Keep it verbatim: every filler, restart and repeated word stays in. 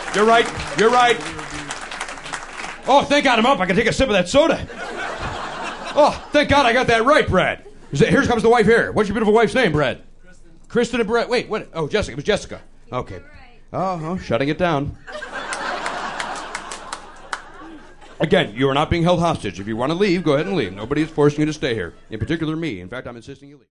You're right. You're right. Oh, thank God I'm up. I can take a sip of that soda. Oh, thank God I got that right, Brad. Here comes the wife here. What's your beautiful wife's name, Brad? Kristen. Kristen and Brad. Wait, what? Oh, Jessica. It was Jessica. Okay. Oh, oh, shutting it down. Again, you are not being held hostage. If you want to leave, go ahead and leave. Nobody is forcing you to stay here. In particular, me. In fact, I'm insisting you leave.